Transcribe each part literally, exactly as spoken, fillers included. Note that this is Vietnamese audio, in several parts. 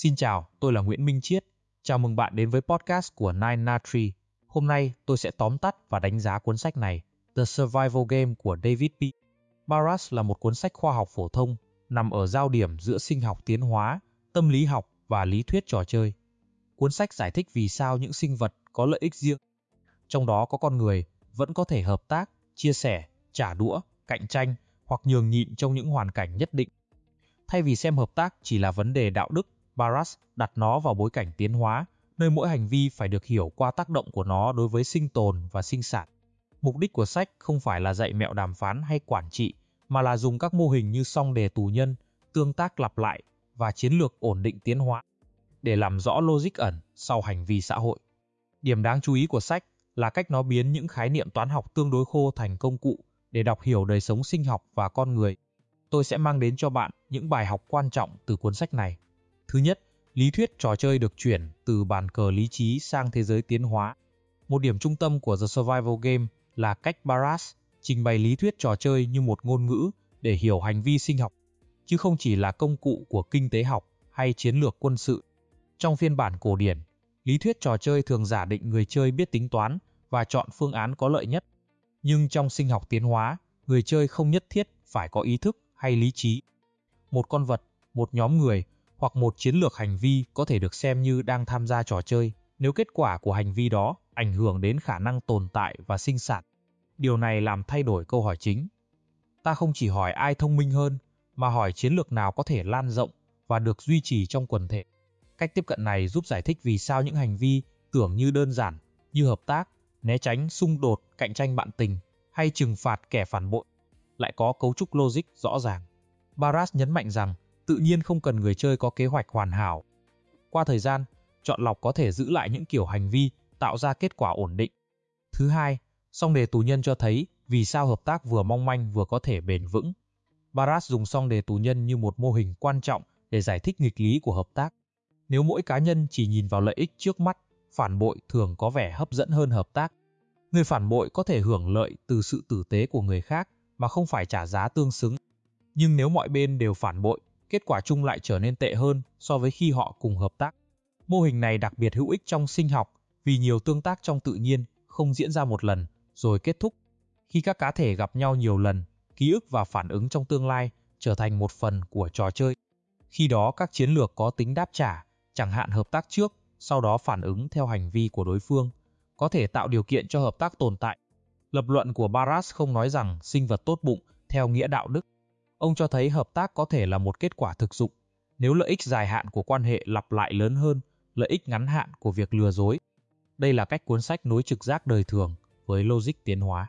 Xin chào, tôi là Nguyễn Minh Chiết. Chào mừng bạn đến với podcast của Nine Na Tree. Hôm nay tôi sẽ tóm tắt và đánh giá cuốn sách này, The Survival Game của David P. Barras là một cuốn sách khoa học phổ thông, nằm ở giao điểm giữa sinh học tiến hóa, tâm lý học và lý thuyết trò chơi. Cuốn sách giải thích vì sao những sinh vật có lợi ích riêng, trong đó có con người, vẫn có thể hợp tác, chia sẻ, trả đũa, cạnh tranh hoặc nhường nhịn trong những hoàn cảnh nhất định. Thay vì xem hợp tác chỉ là vấn đề đạo đức, Barras đặt nó vào bối cảnh tiến hóa, nơi mỗi hành vi phải được hiểu qua tác động của nó đối với sinh tồn và sinh sản. Mục đích của sách không phải là dạy mẹo đàm phán hay quản trị, mà là dùng các mô hình như song đề tù nhân, tương tác lặp lại và chiến lược ổn định tiến hóa để làm rõ logic ẩn sau hành vi xã hội. Điểm đáng chú ý của sách là cách nó biến những khái niệm toán học tương đối khô thành công cụ để đọc hiểu đời sống sinh học và con người. Tôi sẽ mang đến cho bạn những bài học quan trọng từ cuốn sách này. Thứ nhất, lý thuyết trò chơi được chuyển từ bàn cờ lý trí sang thế giới tiến hóa. Một điểm trung tâm của The Survival Game là cách Barras trình bày lý thuyết trò chơi như một ngôn ngữ để hiểu hành vi sinh học, chứ không chỉ là công cụ của kinh tế học hay chiến lược quân sự. Trong phiên bản cổ điển, lý thuyết trò chơi thường giả định người chơi biết tính toán và chọn phương án có lợi nhất. Nhưng trong sinh học tiến hóa, người chơi không nhất thiết phải có ý thức hay lý trí. Một con vật, một nhóm người hoặc một chiến lược hành vi có thể được xem như đang tham gia trò chơi nếu kết quả của hành vi đó ảnh hưởng đến khả năng tồn tại và sinh sản. Điều này làm thay đổi câu hỏi chính. Ta không chỉ hỏi ai thông minh hơn, mà hỏi chiến lược nào có thể lan rộng và được duy trì trong quần thể. Cách tiếp cận này giúp giải thích vì sao những hành vi tưởng như đơn giản như hợp tác, né tránh xung đột, cạnh tranh bạn tình hay trừng phạt kẻ phản bội lại có cấu trúc logic rõ ràng. Barras nhấn mạnh rằng tự nhiên không cần người chơi có kế hoạch hoàn hảo. Qua thời gian, chọn lọc có thể giữ lại những kiểu hành vi tạo ra kết quả ổn định. Thứ hai, song đề tù nhân cho thấy vì sao hợp tác vừa mong manh vừa có thể bền vững. Barras dùng song đề tù nhân như một mô hình quan trọng để giải thích nghịch lý của hợp tác. Nếu mỗi cá nhân chỉ nhìn vào lợi ích trước mắt, phản bội thường có vẻ hấp dẫn hơn hợp tác. Người phản bội có thể hưởng lợi từ sự tử tế của người khác mà không phải trả giá tương xứng. Nhưng nếu mọi bên đều phản bội, kết quả chung lại trở nên tệ hơn so với khi họ cùng hợp tác. Mô hình này đặc biệt hữu ích trong sinh học vì nhiều tương tác trong tự nhiên không diễn ra một lần rồi kết thúc. Khi các cá thể gặp nhau nhiều lần, ký ức và phản ứng trong tương lai trở thành một phần của trò chơi. Khi đó các chiến lược có tính đáp trả, chẳng hạn hợp tác trước, sau đó phản ứng theo hành vi của đối phương, có thể tạo điều kiện cho hợp tác tồn tại. Lập luận của Barras không nói rằng sinh vật tốt bụng theo nghĩa đạo đức. Ông cho thấy hợp tác có thể là một kết quả thực dụng nếu lợi ích dài hạn của quan hệ lặp lại lớn hơn lợi ích ngắn hạn của việc lừa dối. Đây là cách cuốn sách nối trực giác đời thường với logic tiến hóa.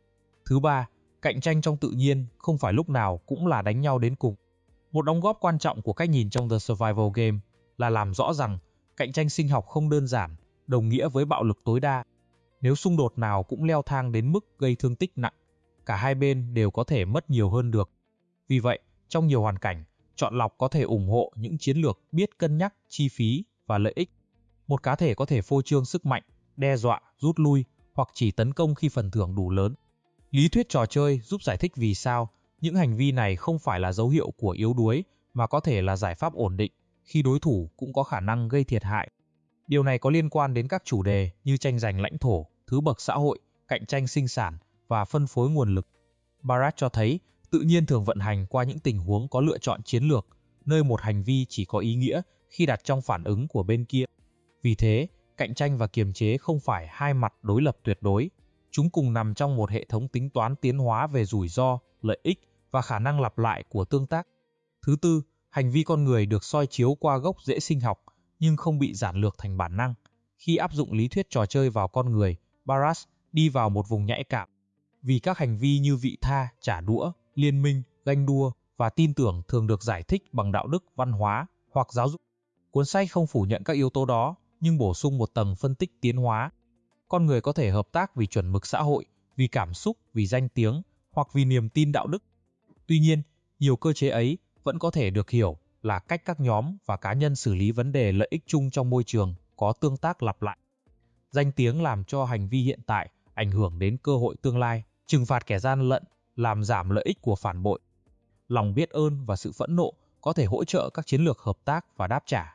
Thứ ba, cạnh tranh trong tự nhiên không phải lúc nào cũng là đánh nhau đến cùng. Một đóng góp quan trọng của cách nhìn trong The Survival Game là làm rõ rằng cạnh tranh sinh học không đơn giản, đồng nghĩa với bạo lực tối đa. Nếu xung đột nào cũng leo thang đến mức gây thương tích nặng, cả hai bên đều có thể mất nhiều hơn được. Vì vậy, trong nhiều hoàn cảnh, chọn lọc có thể ủng hộ những chiến lược biết cân nhắc chi phí và lợi ích. Một cá thể có thể phô trương sức mạnh, đe dọa, rút lui hoặc chỉ tấn công khi phần thưởng đủ lớn. Lý thuyết trò chơi giúp giải thích vì sao những hành vi này không phải là dấu hiệu của yếu đuối mà có thể là giải pháp ổn định khi đối thủ cũng có khả năng gây thiệt hại. Điều này có liên quan đến các chủ đề như tranh giành lãnh thổ, thứ bậc xã hội, cạnh tranh sinh sản và phân phối nguồn lực. Barras cho thấy tự nhiên thường vận hành qua những tình huống có lựa chọn chiến lược, nơi một hành vi chỉ có ý nghĩa khi đặt trong phản ứng của bên kia. Vì thế, cạnh tranh và kiềm chế không phải hai mặt đối lập tuyệt đối. Chúng cùng nằm trong một hệ thống tính toán tiến hóa về rủi ro, lợi ích và khả năng lặp lại của tương tác. Thứ tư, hành vi con người được soi chiếu qua gốc rễ sinh học nhưng không bị giản lược thành bản năng. Khi áp dụng lý thuyết trò chơi vào con người, Barras đi vào một vùng nhạy cảm. Vì các hành vi như vị tha, trả đũa, liên minh, ganh đua và tin tưởng thường được giải thích bằng đạo đức, văn hóa hoặc giáo dục. Cuốn sách không phủ nhận các yếu tố đó, nhưng bổ sung một tầng phân tích tiến hóa. Con người có thể hợp tác vì chuẩn mực xã hội, vì cảm xúc, vì danh tiếng hoặc vì niềm tin đạo đức. Tuy nhiên, nhiều cơ chế ấy vẫn có thể được hiểu là cách các nhóm và cá nhân xử lý vấn đề lợi ích chung trong môi trường có tương tác lặp lại. Danh tiếng làm cho hành vi hiện tại ảnh hưởng đến cơ hội tương lai, trừng phạt kẻ gian lận, làm giảm lợi ích của phản bội. Lòng biết ơn và sự phẫn nộ có thể hỗ trợ các chiến lược hợp tác và đáp trả.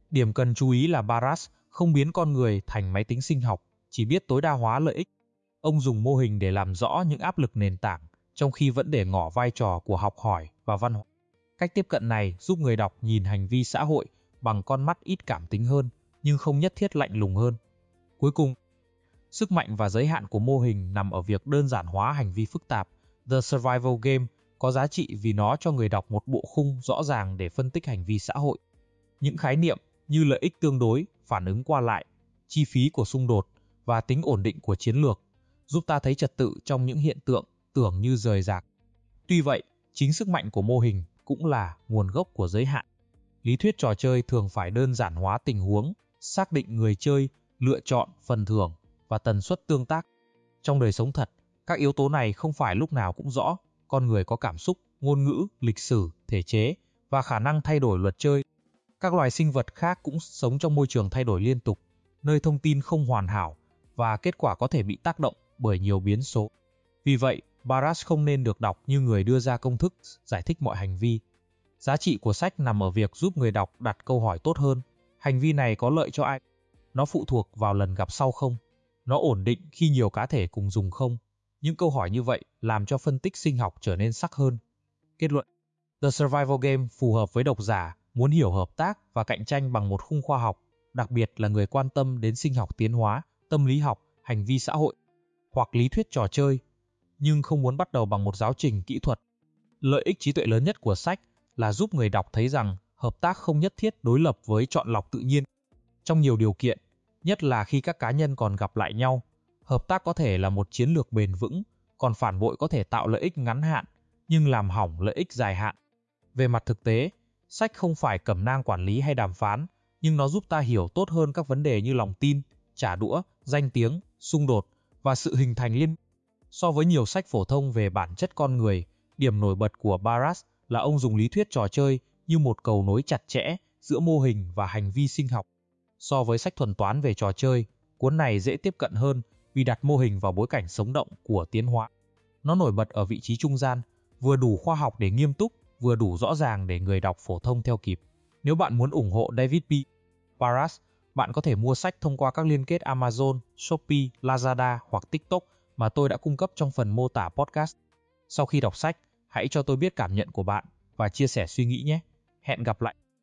Điểm cần chú ý là Barras không biến con người thành máy tính sinh học, chỉ biết tối đa hóa lợi ích. Ông dùng mô hình để làm rõ những áp lực nền tảng, trong khi vẫn để ngỏ vai trò của học hỏi và văn hóa. Cách tiếp cận này giúp người đọc nhìn hành vi xã hội bằng con mắt ít cảm tính hơn, nhưng không nhất thiết lạnh lùng hơn. Cuối cùng, sức mạnh và giới hạn của mô hình nằm ở việc đơn giản hóa hành vi phức tạp. The Survival Game có giá trị vì nó cho người đọc một bộ khung rõ ràng để phân tích hành vi xã hội. Những khái niệm như lợi ích tương đối, phản ứng qua lại, chi phí của xung đột và tính ổn định của chiến lược giúp ta thấy trật tự trong những hiện tượng tưởng như rời rạc. Tuy vậy, chính sức mạnh của mô hình cũng là nguồn gốc của giới hạn. Lý thuyết trò chơi thường phải đơn giản hóa tình huống, xác định người chơi, lựa chọn, phần thưởng và tần suất tương tác. Trong đời sống thật, các yếu tố này không phải lúc nào cũng rõ. Con người có cảm xúc, ngôn ngữ, lịch sử, thể chế và khả năng thay đổi luật chơi. Các loài sinh vật khác cũng sống trong môi trường thay đổi liên tục, nơi thông tin không hoàn hảo và kết quả có thể bị tác động bởi nhiều biến số. Vì vậy, Barras không nên được đọc như người đưa ra công thức giải thích mọi hành vi. Giá trị của sách nằm ở việc giúp người đọc đặt câu hỏi tốt hơn. Hành vi này có lợi cho ai? Nó phụ thuộc vào lần gặp sau không? Nó ổn định khi nhiều cá thể cùng dùng không? Những câu hỏi như vậy làm cho phân tích sinh học trở nên sắc hơn. Kết luận: The Survival Game phù hợp với độc giả muốn hiểu hợp tác và cạnh tranh bằng một khung khoa học, đặc biệt là người quan tâm đến sinh học tiến hóa, tâm lý học, hành vi xã hội hoặc lý thuyết trò chơi, nhưng không muốn bắt đầu bằng một giáo trình kỹ thuật. Lợi ích trí tuệ lớn nhất của sách là giúp người đọc thấy rằng hợp tác không nhất thiết đối lập với chọn lọc tự nhiên. Trong nhiều điều kiện, nhất là khi các cá nhân còn gặp lại nhau, hợp tác có thể là một chiến lược bền vững, còn phản bội có thể tạo lợi ích ngắn hạn, nhưng làm hỏng lợi ích dài hạn. Về mặt thực tế, sách không phải cẩm nang quản lý hay đàm phán, nhưng nó giúp ta hiểu tốt hơn các vấn đề như lòng tin, trả đũa, danh tiếng, xung đột và sự hình thành liên. So với nhiều sách phổ thông về bản chất con người, điểm nổi bật của Barras là ông dùng lý thuyết trò chơi như một cầu nối chặt chẽ giữa mô hình và hành vi sinh học. So với sách thuần toán về trò chơi, cuốn này dễ tiếp cận hơn vì đặt mô hình vào bối cảnh sống động của tiến hóa. Nó nổi bật ở vị trí trung gian, vừa đủ khoa học để nghiêm túc, vừa đủ rõ ràng để người đọc phổ thông theo kịp. Nếu bạn muốn ủng hộ David P. Barras, bạn có thể mua sách thông qua các liên kết Amazon, Shopee, Lazada hoặc TikTok mà tôi đã cung cấp trong phần mô tả podcast. Sau khi đọc sách, hãy cho tôi biết cảm nhận của bạn và chia sẻ suy nghĩ nhé. Hẹn gặp lại!